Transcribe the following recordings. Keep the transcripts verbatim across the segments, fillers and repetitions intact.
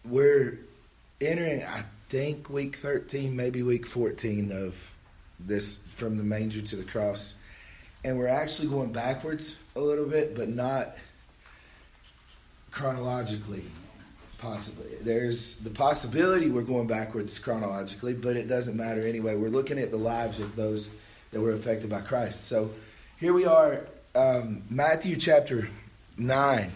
we're entering, I think, week thirteen, maybe week fourteen of this from the manger to the cross. And we're actually going backwards a little bit, but not chronologically, possibly. There's the possibility we're going backwards chronologically, but it doesn't matter anyway. We're looking at the lives of those that were affected by Christ. So here we are, um, Matthew chapter nine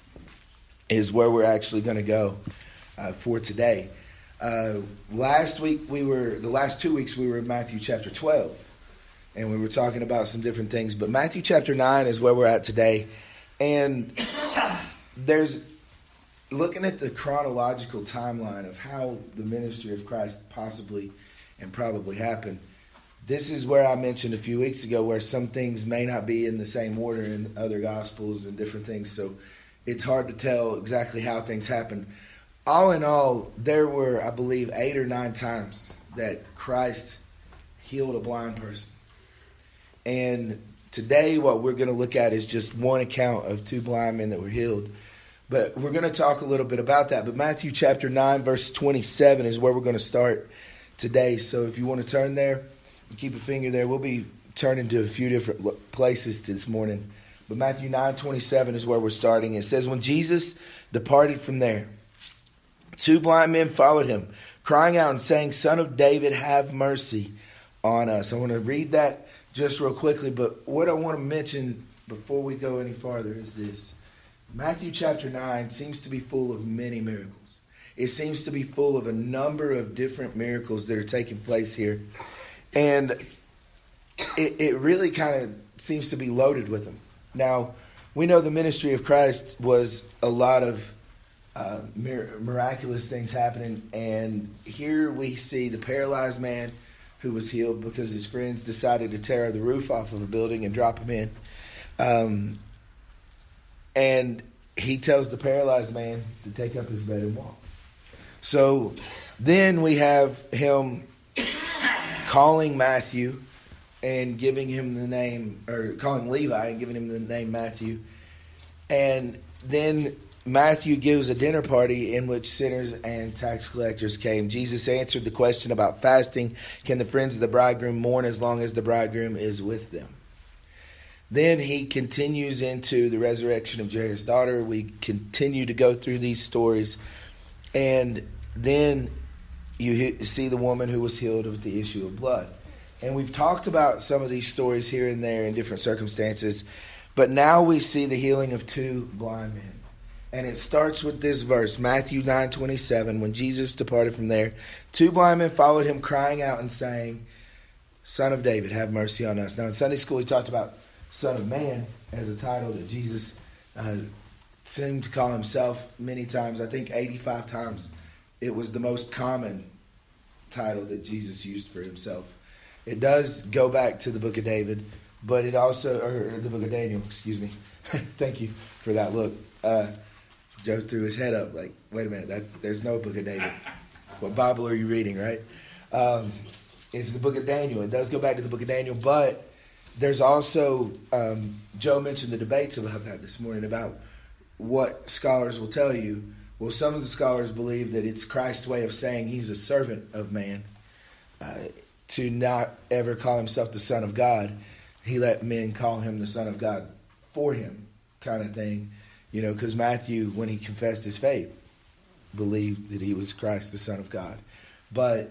is where we're actually going to go uh, for today. Uh, last week we were, the last two weeks we were in Matthew chapter twelve, and we were talking about some different things. But Matthew chapter nine is where we're at today, and there's looking at the chronological timeline of how the ministry of Christ possibly and probably happened. This is where I mentioned a few weeks ago where some things may not be in the same order in other gospels and different things, so it's hard to tell exactly how things happened. All in all, there were, I believe, eight or nine times that Christ healed a blind person. And today what we're going to look at is just one account of two blind men that were healed. But we're going to talk a little bit about that. But Matthew chapter nine, verse twenty-seven is where we're going to start today. So if you want to turn there, keep a finger there. We'll be turning to a few different places this morning. But Matthew nine twenty-seven is where we're starting. It says, when Jesus departed from there, two blind men followed him, crying out and saying, Son of David, have mercy on us. I want to read that just real quickly. But what I want to mention before we go any farther is this. Matthew chapter nine seems to be full of many miracles. It seems to be full of a number of different miracles that are taking place here. And it, it really kind of seems to be loaded with them. Now, we know the ministry of Christ was a lot of uh, mir- miraculous things happening. And here we see the paralyzed man who was healed because his friends decided to tear the roof off of a building and drop him in. Um, and he tells the paralyzed man to take up his bed and walk. So then we have him calling Matthew and giving him the name, or calling Levi and giving him the name Matthew. And then Matthew gives a dinner party in which sinners and tax collectors came. Jesus answered the question about fasting. Can the friends of the bridegroom mourn as long as the bridegroom is with them? Then he continues into the resurrection of Jairus' daughter. We continue to go through these stories. And then you see the woman who was healed of the issue of blood. And we've talked about some of these stories here and there in different circumstances. But now we see the healing of two blind men. And it starts with this verse, Matthew nine twenty-seven. When Jesus departed from there, two blind men followed him, crying out and saying, Son of David, have mercy on us. Now in Sunday school, we talked about Son of Man as a title that Jesus uh, seemed to call himself many times. I think eighty-five times. It was the most common title that Jesus used for himself. It does go back to the book of David, but it also, or the book of Daniel, excuse me. Thank you for that look. Uh, Joe threw his head up like, wait a minute, that, there's no book of David. What Bible are you reading, right? Um, it's the book of Daniel. It does go back to the book of Daniel, but there's also, um, Joe mentioned the debates about that this morning, about what scholars will tell you. Well, some of the scholars believe that it's Christ's way of saying he's a servant of man, uh, to not ever call himself the Son of God. He let men call him the Son of God for him, kind of thing. You know, because Matthew, when he confessed his faith, believed that he was Christ, the Son of God. But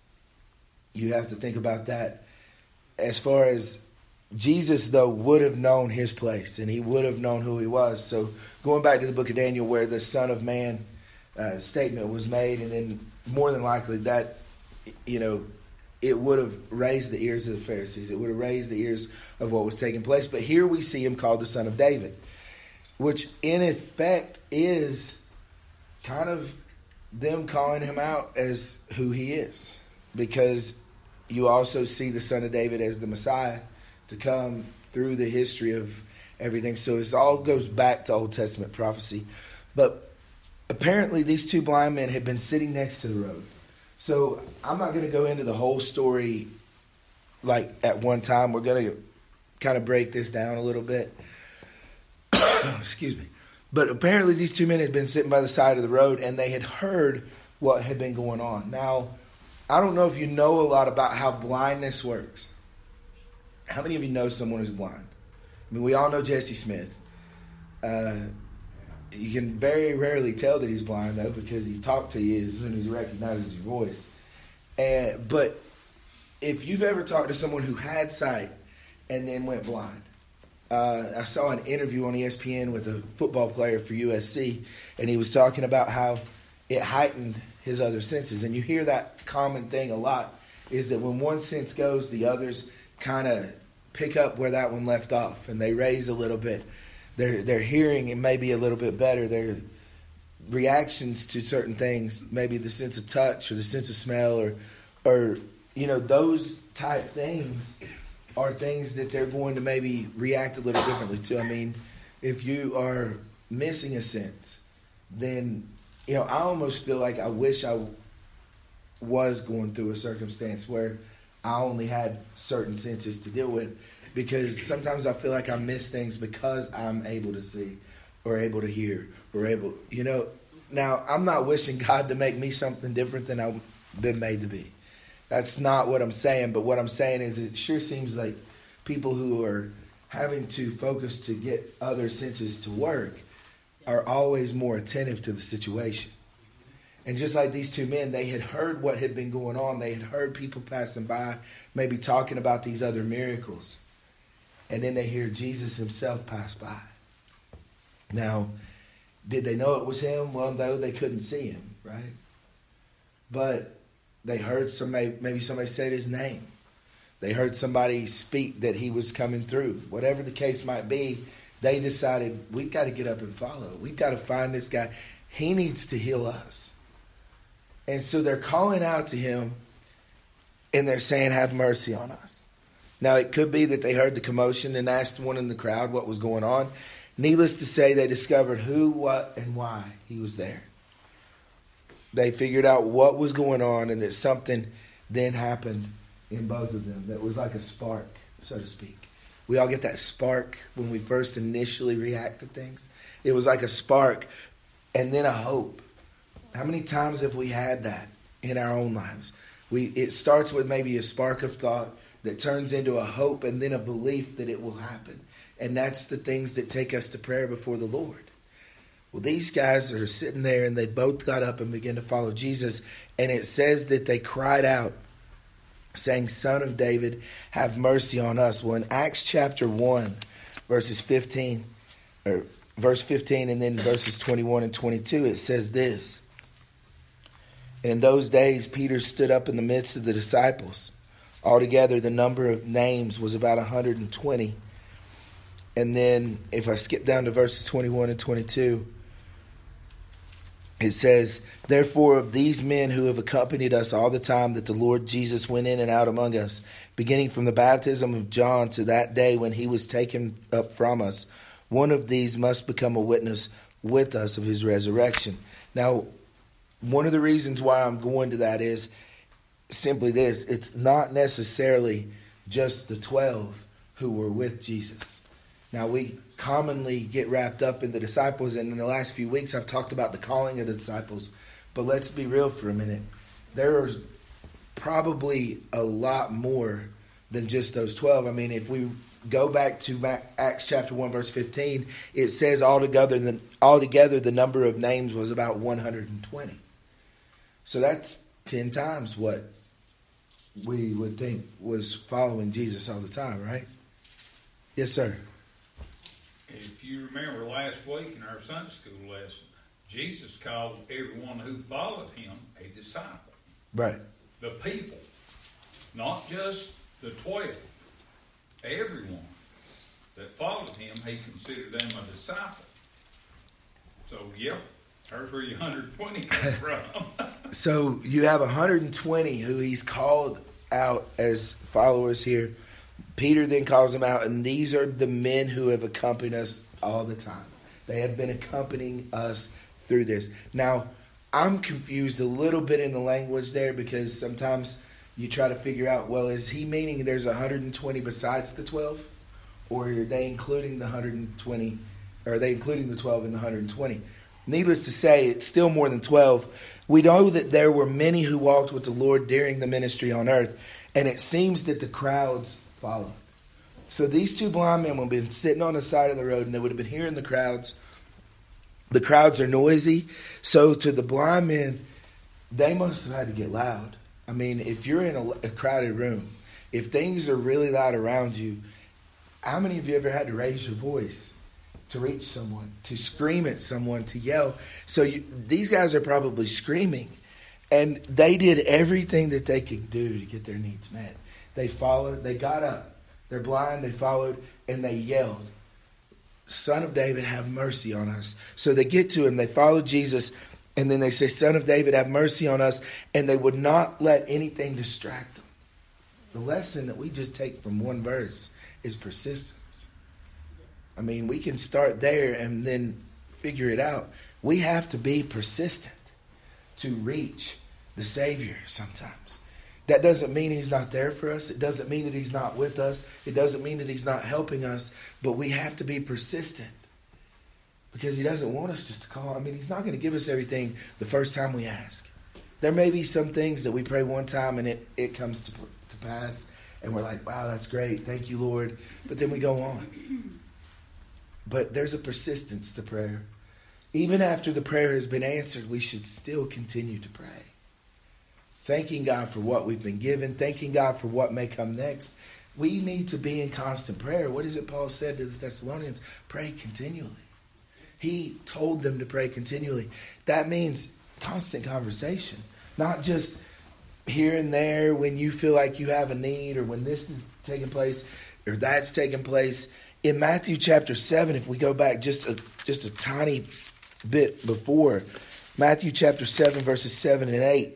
you have to think about that. As far as Jesus, though, would have known his place, and he would have known who he was. So going back to the book of Daniel, where the Son of Man uh, statement was made, and then more than likely that, you know, it would have raised the ears of the Pharisees. It would have raised the ears of what was taking place. But here we see him called the Son of David, which in effect is kind of them calling him out as who he is. Because you also see the Son of David as the Messiah to come through the history of everything. So it all goes back to Old Testament prophecy. But apparently these two blind men had been sitting next to the road. So I'm not going to go into the whole story like at one time. We're going to kind of break this down a little bit. Excuse me. But apparently these two men had been sitting by the side of the road, and they had heard what had been going on. Now, I don't know if you know a lot about how blindness works. How many of you know someone who's blind? I mean, we all know Jesse Smith. Uh, you can very rarely tell that he's blind, though, because he talks to you as soon as he recognizes your voice. And, but if you've ever talked to someone who had sight and then went blind, uh, I saw an interview on E S P N with a football player for U S C, and he was talking about how it heightened his other senses. And you hear that common thing a lot, is that when one sense goes, the others kind of pick up where that one left off, and they raise a little bit. Their their hearing and maybe a little bit better. Their reactions to certain things, maybe the sense of touch or the sense of smell, or or you know, those type things are things that they're going to maybe react a little differently to. I mean, if you are missing a sense, then you know, I almost feel like I wish I was going through a circumstance where I only had certain senses to deal with, because sometimes I feel like I miss things because I'm able to see or able to hear or able, you know. Now, I'm not wishing God to make me something different than I've been made to be. That's not what I'm saying, but what I'm saying is it sure seems like people who are having to focus to get other senses to work are always more attentive to the situation. And just like these two men, they had heard what had been going on. They had heard people passing by, maybe talking about these other miracles. And then they hear Jesus himself pass by. Now, did they know it was him? Well, no, they couldn't see him, right? But they heard somebody, maybe somebody said his name. They heard somebody speak that he was coming through. Whatever the case might be, they decided, we've got to get up and follow. We've got to find this guy. He needs to heal us. And so they're calling out to him, and they're saying, have mercy on us. Now, it could be that they heard the commotion and asked one in the crowd what was going on. Needless to say, they discovered who, what, and why he was there. They figured out what was going on, and that something then happened in both of them that was like a spark, so to speak. We all get that spark when we first initially react to things. It was like a spark and then a hope. How many times have we had that in our own lives? We it starts with maybe a spark of thought that turns into a hope and then a belief that it will happen. And that's the things that take us to prayer before the Lord. Well, these guys are sitting there, and they both got up and began to follow Jesus. And it says that they cried out, saying, Son of David, have mercy on us. Well, in Acts chapter one, verses fifteen, or verse fifteen, and then verses twenty-one and twenty-two, it says this. In those days, Peter stood up in the midst of the disciples. Altogether, the number of names was about one hundred twenty. And then, if I skip down to verses twenty-one and twenty-two, it says, Therefore, of these men who have accompanied us all the time that the Lord Jesus went in and out among us, beginning from the baptism of John to that day when he was taken up from us, one of these must become a witness with us of his resurrection. Now, one of the reasons why I'm going to that is simply this. It's not necessarily just the twelve who were with Jesus. Now, we commonly get wrapped up in the disciples, and in the last few weeks I've talked about the calling of the disciples. But let's be real for a minute. There are probably a lot more than just those twelve. I mean, if we go back to Acts chapter one, verse fifteen, it says altogether the, altogether the number of names was about one hundred twenty. So that's ten times what we would think was following Jesus all the time, right? Yes, sir. If you remember last week in our Sunday school lesson, Jesus called everyone who followed him a disciple. Right. The people, not just the twelve. Everyone that followed him, he considered them a disciple. So, yeah, there's where your one hundred twenty comes from. So you have one hundred twenty who he's called out as followers here. Peter then calls them out, and these are the men who have accompanied us all the time. They have been accompanying us through this. Now, I'm confused a little bit in the language there, because sometimes you try to figure out, well, is he meaning there's one hundred twenty besides the twelve? Or are they including the one hundred twenty, Or are they including the twelve in the one hundred twenty? Needless to say, it's still more than twelve. We know that there were many who walked with the Lord during the ministry on earth, and it seems that the crowds followed. So these two blind men would have been sitting on the side of the road, and they would have been hearing the crowds. The crowds are noisy, so to the blind men, they must have had to get loud. I mean, if you're in a, a crowded room, if things are really loud around you, how many of you ever had to raise your voice to reach someone, to scream at someone, to yell? So you, these guys are probably screaming, and they did everything that they could do to get their needs met. They followed, they got up, they're blind, they followed, and they yelled, "Son of David, have mercy on us." So they get to him, they follow Jesus, and then they say, "Son of David, have mercy on us," and they would not let anything distract them. The lesson that we just take from one verse is persistence. I mean, we can start there and then figure it out. We have to be persistent to reach the Savior sometimes. That doesn't mean he's not there for us. It doesn't mean that he's not with us. It doesn't mean that he's not helping us. But we have to be persistent because he doesn't want us just to call. I mean, he's not going to give us everything the first time we ask. There may be some things that we pray one time and it, it comes to, to pass. And we're like, wow, that's great. Thank you, Lord. But then we go on. But there's a persistence to prayer. Even after the prayer has been answered, we should still continue to pray. Thanking God for what we've been given. Thanking God for what may come next. We need to be in constant prayer. What is it Paul said to the Thessalonians? Pray continually. He told them to pray continually. That means constant conversation. Not just here and there when you feel like you have a need or when this is taking place or that's taking place. In Matthew chapter seven, if we go back just a, just a tiny bit before, Matthew chapter seven, verses seven and eight,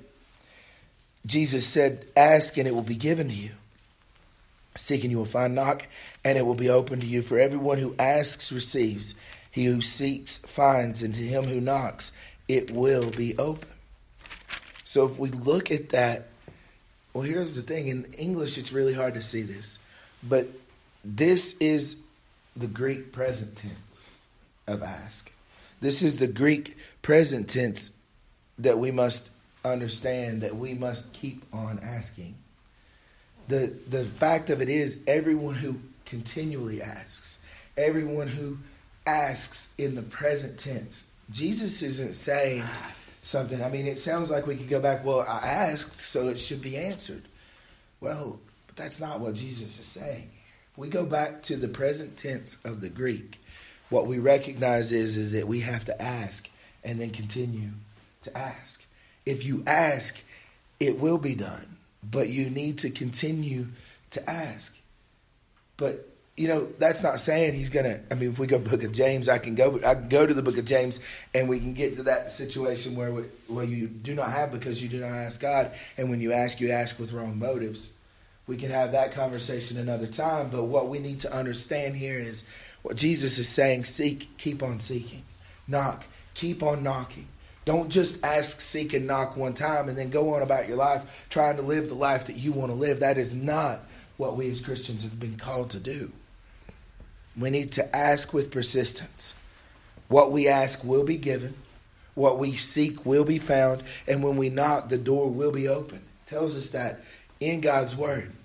Jesus said, "Ask and it will be given to you. Seek and you will find. Knock and it will be open to you. For everyone who asks receives. He who seeks finds. And to him who knocks it will be open." So if we look at that, well, here's the thing. In English, it's really hard to see this. But this is the Greek present tense of ask. This is the Greek present tense that we must understand, that we must keep on asking. The the fact of it is, everyone who continually asks, everyone who asks in the present tense, Jesus isn't saying something. I mean, it sounds like we could go back, well, I asked, so it should be answered. Well, but that's not what Jesus is saying. If we go back to the present tense of the Greek, what we recognize is, is that we have to ask and then continue to ask. If you ask, it will be done, but you need to continue to ask. But, you know, that's not saying he's going to, I mean, if we go book of James, I can go I can go to the book of James and we can get to that situation where, we, where you do not have because you do not ask God. And when you ask, you ask with wrong motives. We can have that conversation another time. But what we need to understand here is what Jesus is saying: seek, keep on seeking. Knock, keep on knocking. Don't just ask, seek, and knock one time and then go on about your life trying to live the life that you want to live. That is not what we as Christians have been called to do. We need to ask with persistence. What we ask will be given. What we seek will be found. And when we knock, the door will be open. It tells us that in God's Word.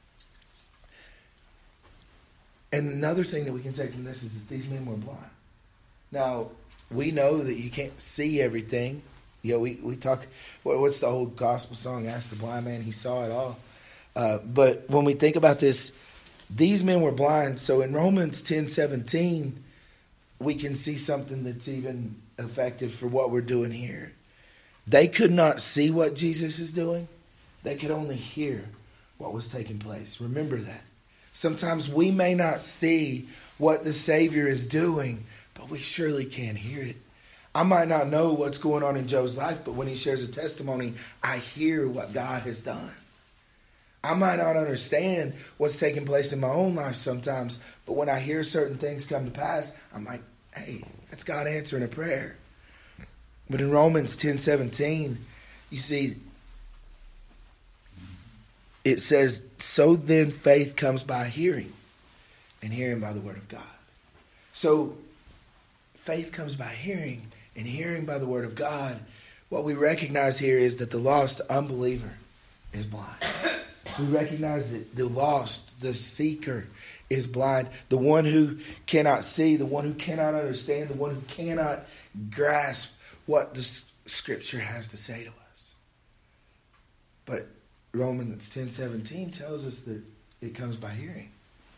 And another thing that we can take from this is that these men were blind. Now, we know that you can't see everything. You know, we, we talk, what, what's the old gospel song? Ask the blind man, he saw it all. Uh, but when we think about this, these men were blind. So in Romans ten seventeen, we can see something that's even effective for what we're doing here. They could not see what Jesus is doing. They could only hear what was taking place. Remember that. Sometimes we may not see what the Savior is doing, but we surely can hear it. I might not know what's going on in Joe's life, but when he shares a testimony, I hear what God has done. I might not understand what's taking place in my own life sometimes, but when I hear certain things come to pass, I'm like, hey, that's God answering a prayer. But in Romans ten seventeen, you see, it says, so then faith comes by hearing, and hearing by the word of God. So faith comes by hearing, and hearing by the word of God. What we recognize here is that the lost unbeliever is blind. We recognize that the lost, the seeker, is blind. The one who cannot see, the one who cannot understand, the one who cannot grasp what the Scripture has to say to us. But Romans ten seventeen tells us that it comes by hearing.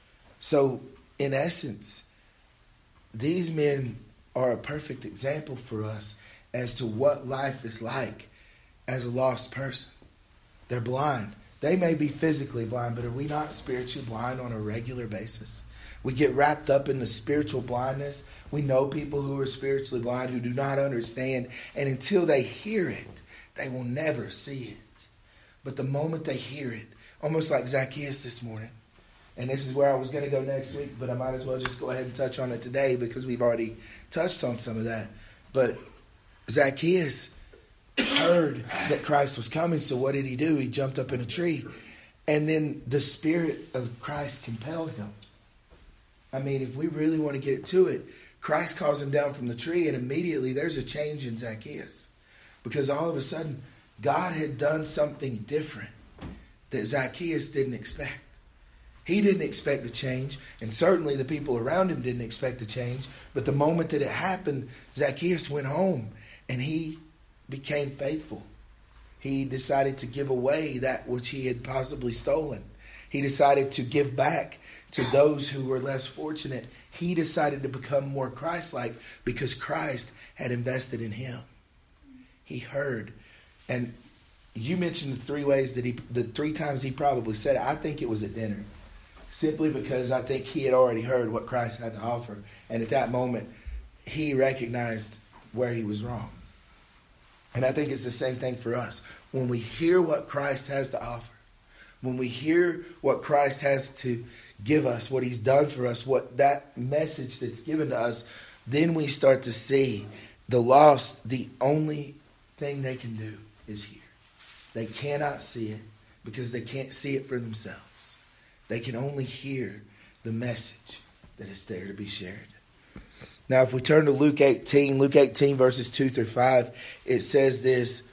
So, in essence, these men are a perfect example for us as to what life is like as a lost person. They're blind. They may be physically blind, but are we not spiritually blind on a regular basis? We get wrapped up in the spiritual blindness. We know people who are spiritually blind who do not understand, and until they hear it, they will never see it. But the moment they hear it, almost like Zacchaeus this morning, and this is where I was going to go next week, but I might as well just go ahead and touch on it today because we've already touched on some of that. But Zacchaeus heard that Christ was coming, so what did he do? He jumped up in a tree, and then the Spirit of Christ compelled him. I mean, if we really want to get to it, Christ calls him down from the tree, and immediately there's a change in Zacchaeus, because all of a sudden God had done something different that Zacchaeus didn't expect. He didn't expect the change, and certainly the people around him didn't expect the change. But the moment that it happened, Zacchaeus went home, and he became faithful. He decided to give away that which he had possibly stolen. He decided to give back to those who were less fortunate. He decided to become more Christ-like because Christ had invested in him. He heard. And you mentioned the three ways that he, the three times he probably said it. I think it was at dinner. Simply because I think he had already heard what Christ had to offer. And at that moment, he recognized where he was wrong. And I think it's the same thing for us. When we hear what Christ has to offer, when we hear what Christ has to give us, what he's done for us, what that message that's given to us, then we start to see the lost, the only thing they can do is hear. They cannot see it because they can't see it for themselves. They can only hear the message that is there to be shared. Now, if we turn to Luke eighteen, Luke eighteen verses two through five, it says this.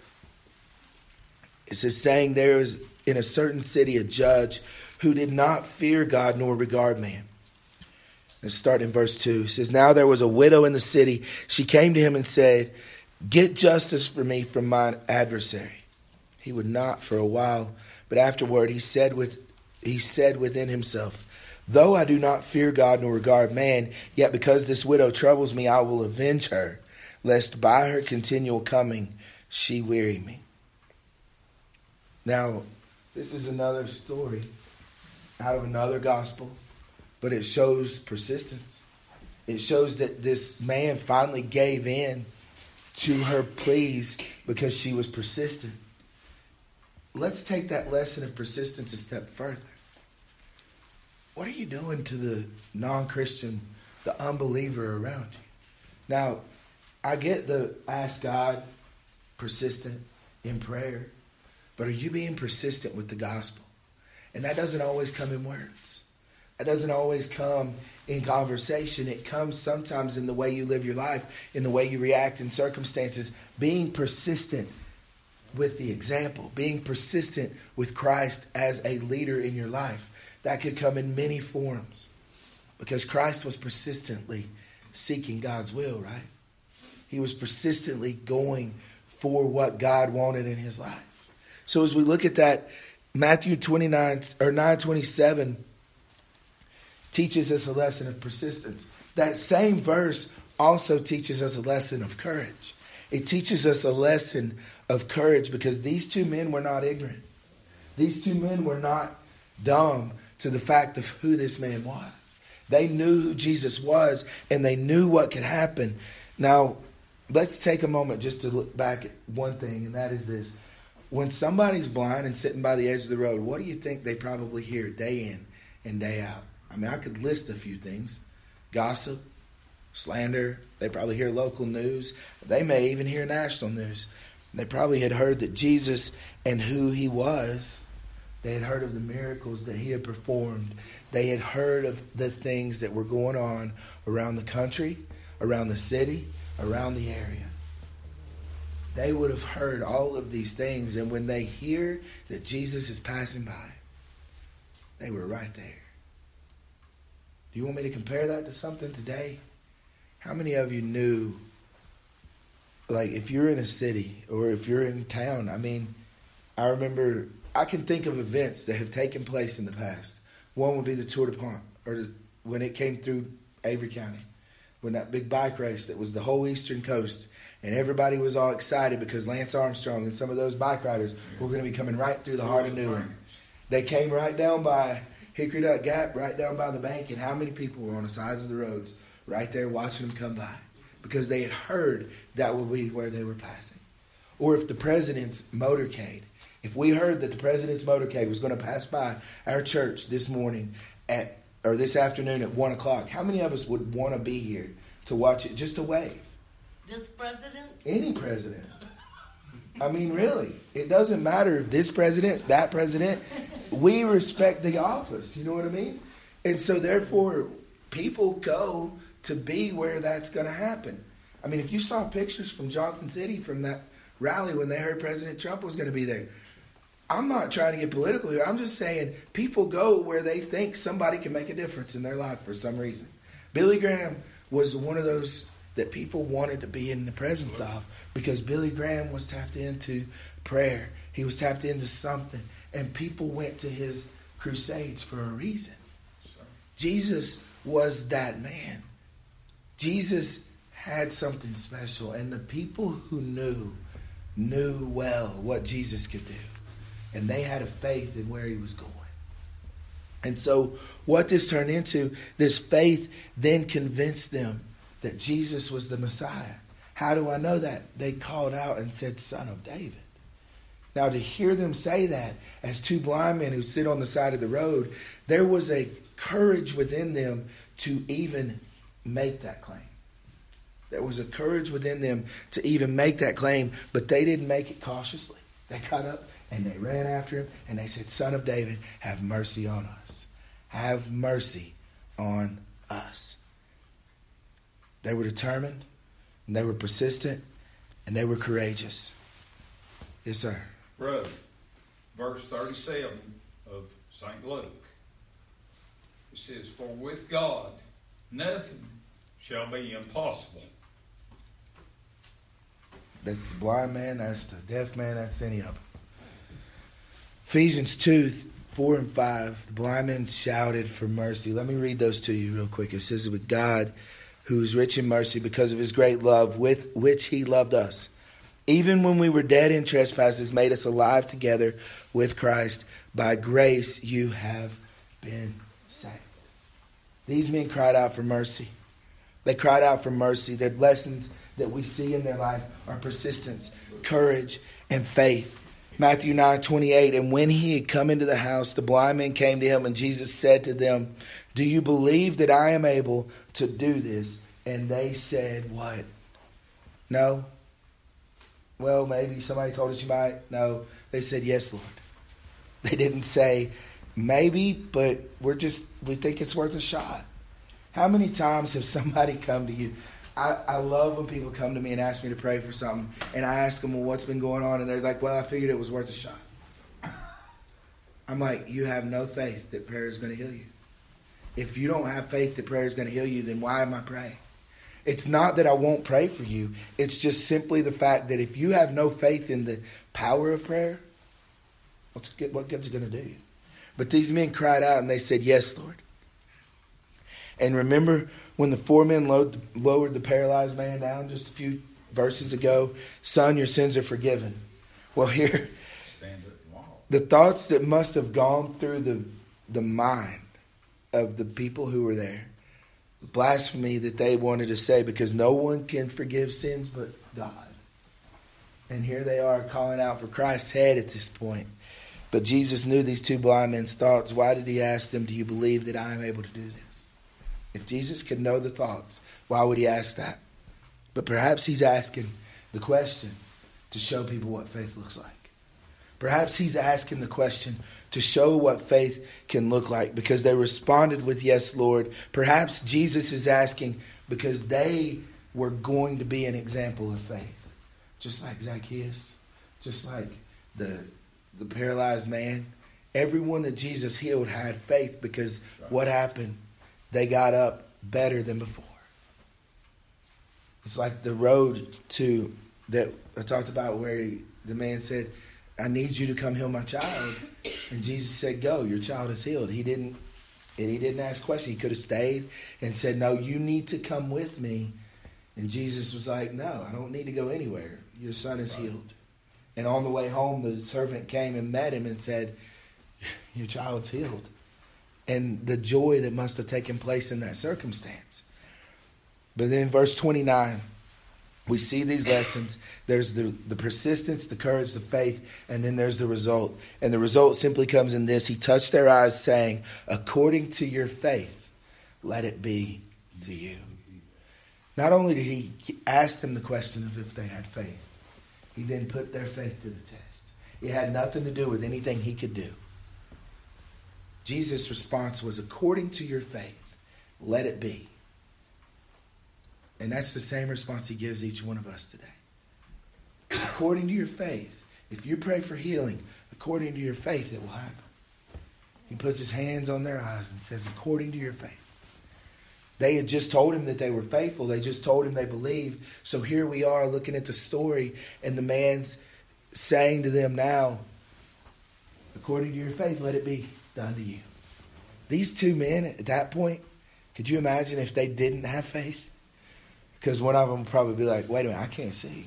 It says, saying there is in a certain city a judge who did not fear God nor regard man. Let's start in verse two. It says, now there was a widow in the city. She came to him and said, get justice for me from mine adversary. He would not for a while, but afterward he said with He said within himself, though I do not fear God nor regard man, yet because this widow troubles me, I will avenge her, lest by her continual coming she weary me. Now, this is another story out of another gospel, but it shows persistence. It shows that this man finally gave in to her pleas because she was persistent. Let's take that lesson of persistence a step further. What are you doing to the non-Christian, the unbeliever around you? Now, I get the ask God, persistent in prayer, but are you being persistent with the gospel? And that doesn't always come in words. That doesn't always come in conversation. It comes sometimes in the way you live your life, in the way you react in circumstances. Being persistent with the example, being persistent with Christ as a leader in your life. That could come in many forms because Christ was persistently seeking God's will, right? He was persistently going for what God wanted in his life. So as we look at that, Matthew twenty-nine or nine twenty-seven teaches us a lesson of persistence. That same verse also teaches us a lesson of courage. It teaches us a lesson of courage because these two men were not ignorant. These two men were not dumb to the fact of who this man was. They knew who Jesus was, and they knew what could happen. Now, let's take a moment just to look back at one thing, and that is this. When somebody's blind and sitting by the edge of the road, what do you think they probably hear day in and day out? I mean, I could list a few things. Gossip, slander. They probably hear local news. They may even hear national news. They probably had heard that Jesus and who he was. They had heard of the miracles that he had performed. They had heard of the things that were going on around the country, around the city, around the area. They would have heard all of these things, and when they hear that Jesus is passing by, they were right there. Do you want me to compare that to something today? How many of you knew, like if you're in a city or if you're in town, I mean, I remember, I can think of events that have taken place in the past. One would be the Tour de Pont, or the, when it came through Avery County, when that big bike race that was the whole eastern coast, and everybody was all excited because Lance Armstrong and some of those bike riders were going to be coming right through the heart of Newland. They came right down by Hickory Duck Gap, right down by the bank, and how many people were on the sides of the roads right there watching them come by? Because they had heard that would be where they were passing. Or if the president's motorcade, if we heard that the president's motorcade was going to pass by our church this morning at, or this afternoon at one o'clock, how many of us would want to be here to watch it, just to wave? This president? Any president. I mean, really. It doesn't matter if this president, that president. We respect the office. You know what I mean? And so, therefore, people go to be where that's going to happen. I mean, if you saw pictures from Johnson City from that rally when they heard President Trump was going to be there, I'm not trying to get political here. I'm just saying people go where they think somebody can make a difference in their life for some reason. Billy Graham was one of those that people wanted to be in the presence of because Billy Graham was tapped into prayer. He was tapped into something. And people went to his crusades for a reason. Jesus was that man. Jesus had something special. And the people who knew, knew well what Jesus could do. And they had a faith in where he was going. And so what this turned into, this faith then convinced them that Jesus was the Messiah. How do I know that? They called out and said, Son of David. Now, to hear them say that as two blind men who sit on the side of the road, there was a courage within them to even make that claim. There was a courage within them to even make that claim, but they didn't make it cautiously. They got up and they ran after him and they said, Son of David, have mercy on us. Have mercy on us. They were determined, and they were persistent, and they were courageous. Yes, sir. Brother, verse thirty-seven of Saint Luke. It says, For with God nothing shall be impossible. That's the blind man, that's the deaf man, that's any of them. Ephesians two, four and five, the blind man shouted for mercy. Let me read those to you real quick. It says, with God, who is rich in mercy because of his great love with which he loved us, even when we were dead in trespasses, made us alive together with Christ. By grace you have been saved. These men cried out for mercy. They cried out for mercy. Their lessons that we see in their life are persistence, courage, and faith. Matthew nine twenty-eight, and when he had come into the house, the blind men came to him, and Jesus said to them, do you believe that I am able to do this? And they said, what? No. Well, maybe somebody told us you might. No. They said, yes, Lord. They didn't say, maybe, but we're just, we think it's worth a shot. How many times have somebody come to you? I, I love when people come to me and ask me to pray for something. And I ask them, well, what's been going on? And they're like, well, I figured it was worth a shot. I'm like, you have no faith that prayer is going to heal you. If you don't have faith that prayer is going to heal you, then why am I praying? It's not that I won't pray for you. It's just simply the fact that if you have no faith in the power of prayer, what's good, what good's it going to do you? But these men cried out and they said, yes, Lord. And remember when the four men lowered, lowered the paralyzed man down just a few verses ago? Son, your sins are forgiven. Well, here, the thoughts that must have gone through the, the mind of the people who were there. Blasphemy that they wanted to say, because no one can forgive sins but God. And here they are calling out for Christ's head at this point. But Jesus knew these two blind men's thoughts. Why did he ask them, do you believe that I am able to do this? If Jesus could know the thoughts, why would he ask that? But perhaps he's asking the question to show people what faith looks like. Perhaps he's asking the question to show what faith can look like, because they responded with yes, Lord. Perhaps Jesus is asking because they were going to be an example of faith. Just like Zacchaeus, just like the the paralyzed man. Everyone that Jesus healed had faith because what happened? They got up better than before. It's like the road to that I talked about where he, the man said, I need you to come heal my child. And Jesus said, go, your child is healed. He didn't, and he didn't ask questions. He could have stayed and said, no, you need to come with me. And Jesus was like, no, I don't need to go anywhere. Your son is healed. And on the way home, the servant came and met him and said, your child's healed. And the joy that must have taken place in that circumstance. But then verse twenty-nine, we see these lessons. There's the, the persistence, the courage, the faith, and then there's the result. And the result simply comes in this. He touched their eyes, saying, according to your faith, let it be to you. Not only did he ask them the question of if they had faith, he then put their faith to the test. It had nothing to do with anything he could do. Jesus' response was, according to your faith, let it be. And that's the same response he gives each one of us today. According to your faith, if you pray for healing, according to your faith, it will happen. He puts his hands on their eyes and says, according to your faith. They had just told him that they were faithful. They just told him they believed. So here we are looking at the story, and the man's saying to them now, according to your faith, let it be done to you. These two men at that point, could you imagine if they didn't have faith? Because one of them would probably be like, wait a minute, I can't see.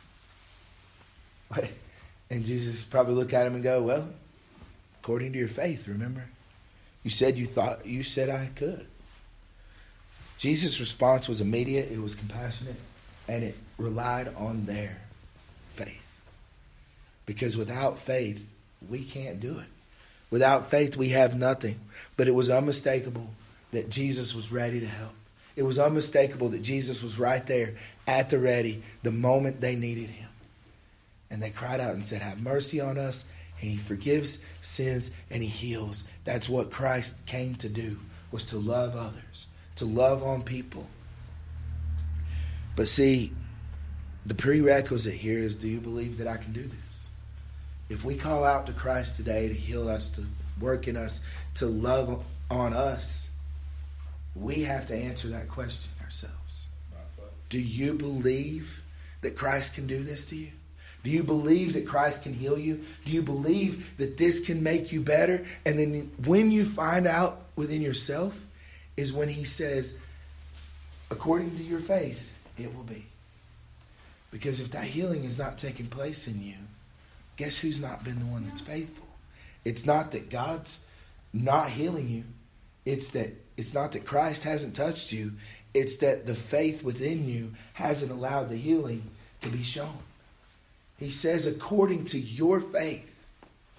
And Jesus probably look at him and go, well, according to your faith, remember? You said you thought, you said I could. Jesus' response was immediate, it was compassionate, and it relied on their faith. Because without faith, we can't do it. Without faith, we have nothing. But it was unmistakable that Jesus was ready to help. It was unmistakable that Jesus was right there at the ready the moment they needed him. And they cried out and said, have mercy on us. And he forgives sins and he heals. That's what Christ came to do, was to love others, to love on people. But see, the prerequisite here is, do you believe that I can do this? If we call out to Christ today to heal us, to work in us, to love on us, we have to answer that question ourselves. Do you believe that Christ can do this to you? Do you believe that Christ can heal you? Do you believe that this can make you better? And then when you find out within yourself is when he says, according to your faith, it will be. Because if that healing is not taking place in you, guess who's not been the one that's faithful? It's not that God's not healing you. It's that it's not that Christ hasn't touched you. It's that the faith within you hasn't allowed the healing to be shown. He says, according to your faith,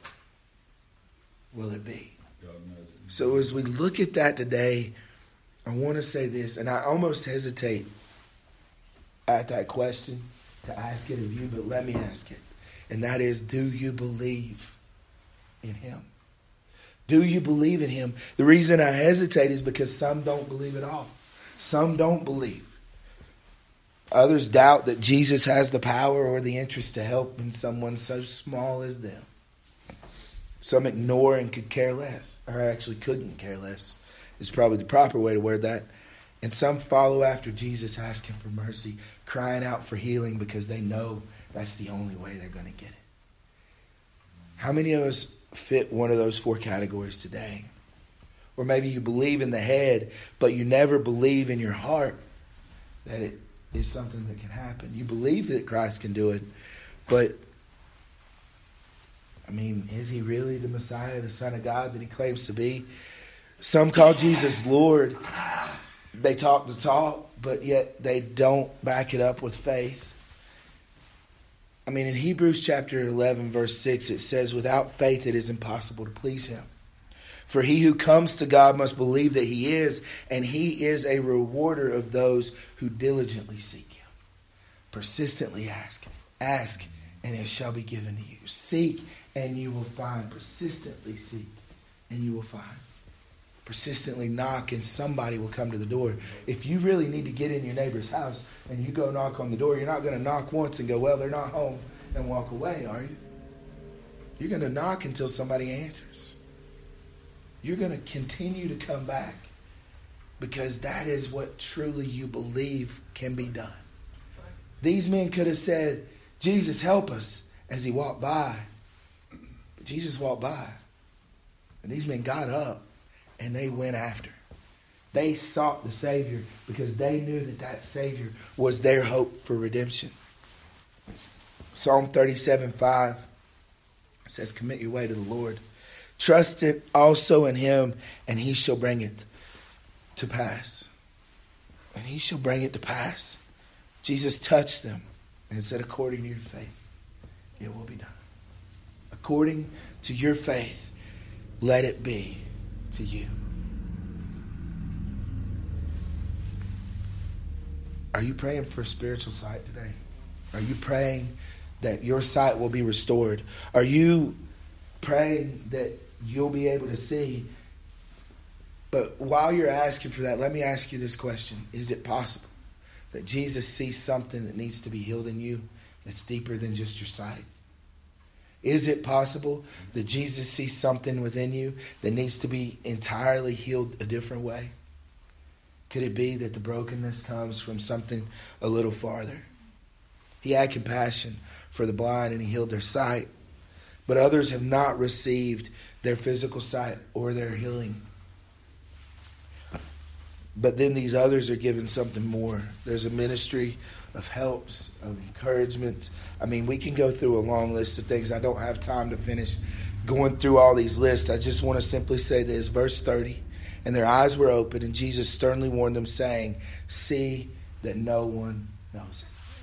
will it be? So as we look at that today, I want to say this, and I almost hesitate at that question to ask it of you, but let me ask it. And that is, do you believe in him? Do you believe in him? The reason I hesitate is because some don't believe at all. Some don't believe. Others doubt that Jesus has the power or the interest to help in someone so small as them. Some ignore and could care less, or actually couldn't care less, is probably the proper way to word that. And some follow after Jesus, asking for mercy, crying out for healing because they know that's the only way they're going to get it. How many of us fit one of those four categories today? Or maybe you believe in the head, but you never believe in your heart that it is something that can happen. You believe that Christ can do it, but I mean, is he really the Messiah, the Son of God that he claims to be? Some call Jesus Lord. They talk the talk, but yet they don't back it up with faith. I mean, in Hebrews chapter eleven, verse six, it says, without faith it is impossible to please him. For he who comes to God must believe that he is, and he is a rewarder of those who diligently seek him. Persistently ask. Ask, and it shall be given to you. Seek, and you will find. Persistently seek, and you will find. Persistently knock and somebody will come to the door. If you really need to get in your neighbor's house and you go knock on the door, you're not going to knock once and go, well, they're not home, and walk away, are you? You're going to knock until somebody answers. You're going to continue to come back because that is what truly you believe can be done. These men could have said, Jesus, help us, as he walked by. But Jesus walked by. And these men got up and they went after. They sought the Savior because they knew that that Savior was their hope for redemption. Psalm thirty-seven five says, commit your way to the Lord. Trust it also in him, and he shall bring it to pass. And he shall bring it to pass. Jesus touched them and said, according to your faith, it will be done. According to your faith, let it be to you. Are you praying for spiritual sight today? Are you praying that your sight will be restored? Are you praying that you'll be able to see? But while you're asking for that, let me ask you this question. Is it possible that Jesus sees something that needs to be healed in you that's deeper than just your sight? Is it possible that Jesus sees something within you that needs to be entirely healed a different way? Could it be that the brokenness comes from something a little farther? He had compassion for the blind and he healed their sight. But others have not received their physical sight or their healing. But then these others are given something more. There's a ministry of helps, of encouragements. I mean, we can go through a long list of things. I don't have time to finish going through all these lists. I just want to simply say this. Verse thirty, and their eyes were open, and Jesus sternly warned them, saying, see that no one knows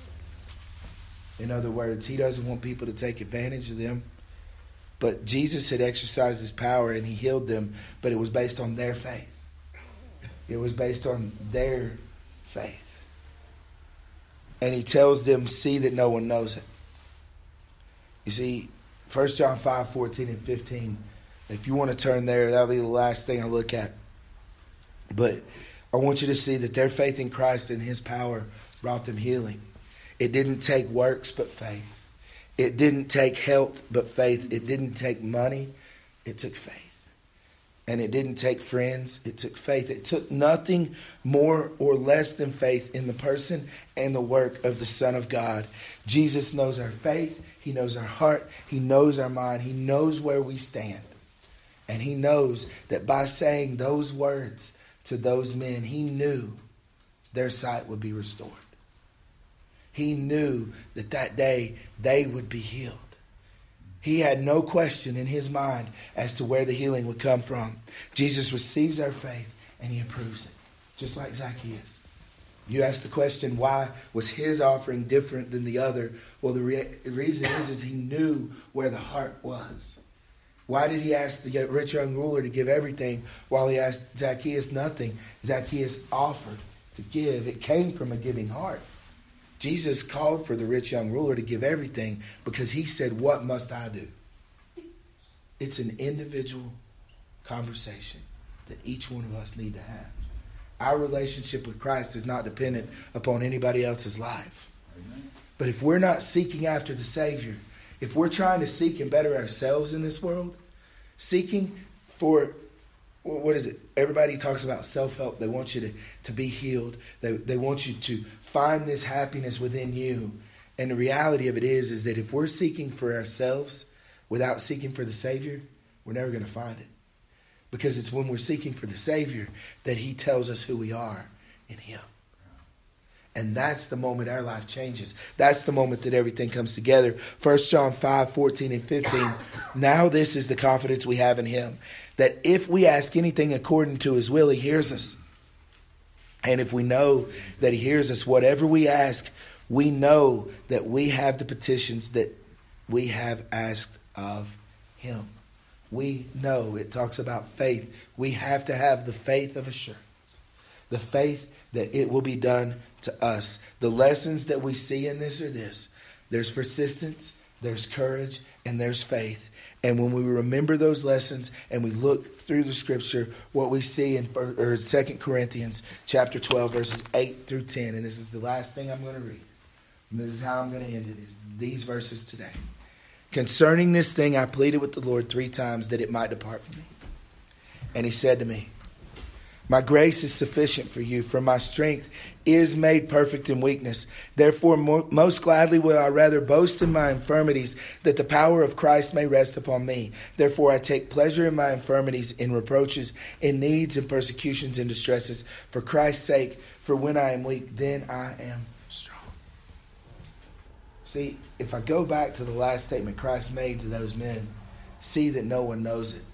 it. In other words, he doesn't want people to take advantage of them. But Jesus had exercised his power and he healed them, but it was based on their faith. It was based on their faith. And he tells them, see that no one knows it. You see, First John five, fourteen and fifteen, if you want to turn there, that'll be the last thing I look at. But I want you to see that their faith in Christ and his power brought them healing. It didn't take works but faith. It didn't take health but faith. It didn't take money. It took faith. And it didn't take friends. It took faith. It took nothing more or less than faith in the person and the work of the Son of God. Jesus knows our faith. He knows our heart. He knows our mind. He knows where we stand. And he knows that by saying those words to those men, he knew their sight would be restored. He knew that that day they would be healed. He had no question in his mind as to where the healing would come from. Jesus receives our faith and he approves it, just like Zacchaeus. You ask the question, why was his offering different than the other? Well, the re- reason is, is he knew where the heart was. Why did he ask the rich young ruler to give everything while he asked Zacchaeus nothing? Zacchaeus offered to give. It came from a giving heart. Jesus called for the rich young ruler to give everything because he said, what must I do? It's an individual conversation that each one of us need to have. Our relationship with Christ is not dependent upon anybody else's life. Amen. But if we're not seeking after the Savior, if we're trying to seek and better ourselves in this world, seeking for, what is it? Everybody talks about self-help. They want you to, to be healed. They, they want you to find this happiness within you. And the reality of it is, is that if we're seeking for ourselves without seeking for the Savior, we're never going to find it. Because it's when we're seeking for the Savior that he tells us who we are in him. And that's the moment our life changes. That's the moment that everything comes together. First John five, fourteen and fifteen. Now this is the confidence we have in him, that if we ask anything according to his will, he hears us. And if we know that he hears us, whatever we ask, we know that we have the petitions that we have asked of him. We know it talks about faith. We have to have the faith of assurance. The faith that it will be done to us. The lessons that we see in this are this. There's persistence. there's courage, and there's faith. And when we remember those lessons and we look through the scripture, what we see in or Second Corinthians chapter twelve, verses eight through ten, and this is the last thing I'm going to read. And this is how I'm going to end it, is these verses today. Concerning this thing, I pleaded with the Lord three times that it might depart from me. And he said to me, my grace is sufficient for you, for my strength is made perfect in weakness. Therefore, more, most gladly will I rather boast in my infirmities, that the power of Christ may rest upon me. Therefore, I take pleasure in my infirmities, in reproaches, in needs, and persecutions, and distresses, for Christ's sake. For when I am weak, then I am strong. See, if I go back to the last statement Christ made to those men, see that no one knows it.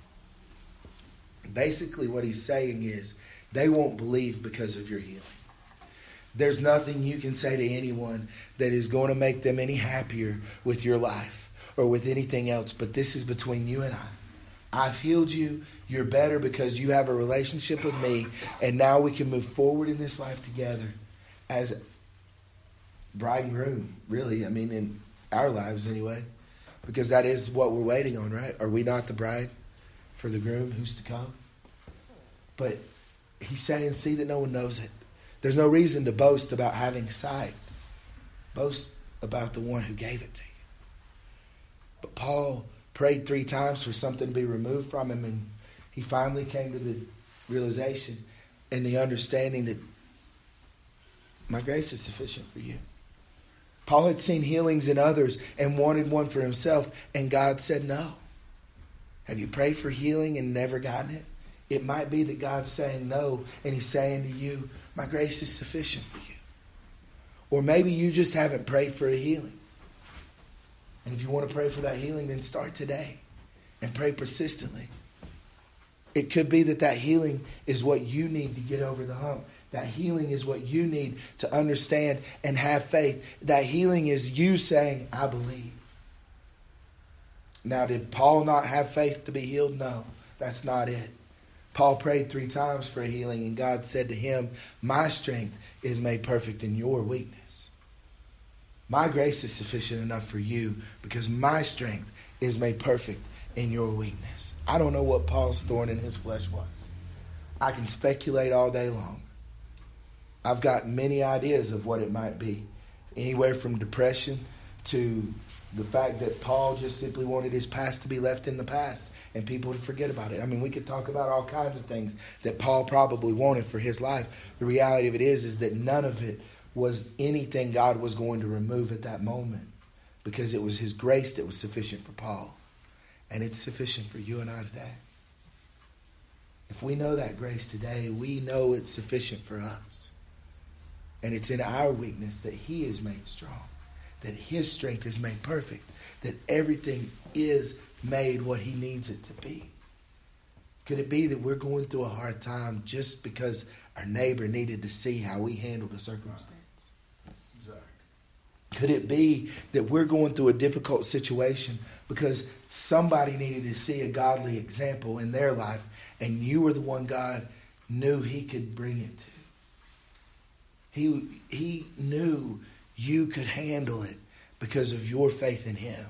Basically, what he's saying is they won't believe because of your healing. There's nothing you can say to anyone that is going to make them any happier with your life or with anything else. But this is between you and I. I've healed you. You're better because you have a relationship with me. And now we can move forward in this life together as bride and groom, really. I mean, in our lives anyway. Because that is what we're waiting on, right? Are we not the bride for the groom who's to come? But he's saying, see that no one knows it. There's no reason to boast about having sight. Boast about the one who gave it to you. But Paul prayed three times for something to be removed from him, and he finally came to the realization and the understanding that my grace is sufficient for you. Paul had seen healings in others and wanted one for himself, and God said no. Have you prayed for healing and never gotten it? It might be that God's saying no, and he's saying to you, my grace is sufficient for you. Or maybe you just haven't prayed for a healing. And if you want to pray for that healing, then start today and pray persistently. It could be that that healing is what you need to get over the hump. That healing is what you need to understand and have faith. That healing is you saying, I believe. Now, did Paul not have faith to be healed? No, that's not it. Paul prayed three times for healing, and God said to him, my strength is made perfect in your weakness. My grace is sufficient enough for you because my strength is made perfect in your weakness. I don't know what Paul's thorn in his flesh was. I can speculate all day long. I've got many ideas of what it might be. Anywhere from depression to the fact that Paul just simply wanted his past to be left in the past and people to forget about it. I mean, we could talk about all kinds of things that Paul probably wanted for his life. The reality of it is, is that none of it was anything God was going to remove at that moment, because it was his grace that was sufficient for Paul. And it's sufficient for you and I today. If we know that grace today, we know it's sufficient for us. And it's in our weakness that he is made strong, that his strength is made perfect, that everything is made what he needs it to be. Could it be that we're going through a hard time just because our neighbor needed to see how we handled a circumstance? Exactly. Could it be that we're going through a difficult situation because somebody needed to see a godly example in their life, and you were the one God knew he could bring it to? He, he knew you could handle it because of your faith in him.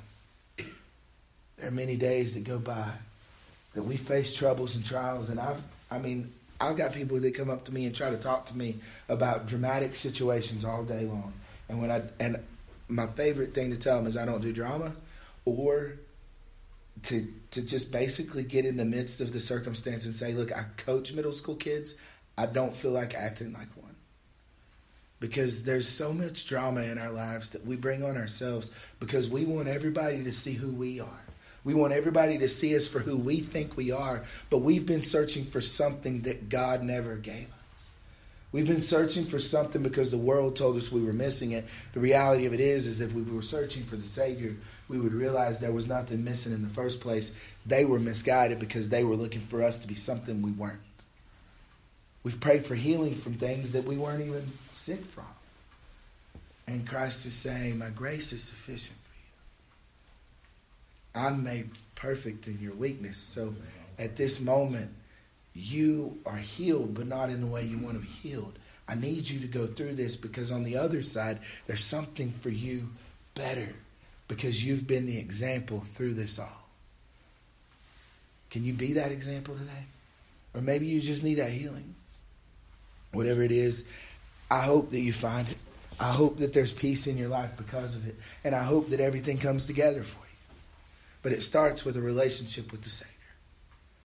There are many days that go by that we face troubles and trials, and I've, I mean, I've got people that come up to me and try to talk to me about dramatic situations all day long. And when I and my favorite thing to tell them is I don't do drama, or to to just basically get in the midst of the circumstance and say, look, I coach middle school kids. I don't feel like acting like one. Because there's so much drama in our lives that we bring on ourselves because we want everybody to see who we are. We want everybody to see us for who we think we are, but we've been searching for something that God never gave us. We've been searching for something because the world told us we were missing it. The reality of it is, is if we were searching for the Savior, we would realize there was nothing missing in the first place. They were misguided because they were looking for us to be something we weren't. We've prayed for healing from things that we weren't even sick from. And Christ is saying, my grace is sufficient for you. I'm made perfect in your weakness. So at this moment, you are healed, but not in the way you want to be healed. I need you to go through this because on the other side, there's something for you better. because you've been the example through this all. Can you be that example today? Or maybe you just need that healing. Whatever it is, I hope that you find it. I hope that there's peace in your life because of it. And I hope that everything comes together for you. But it starts with a relationship with the Savior.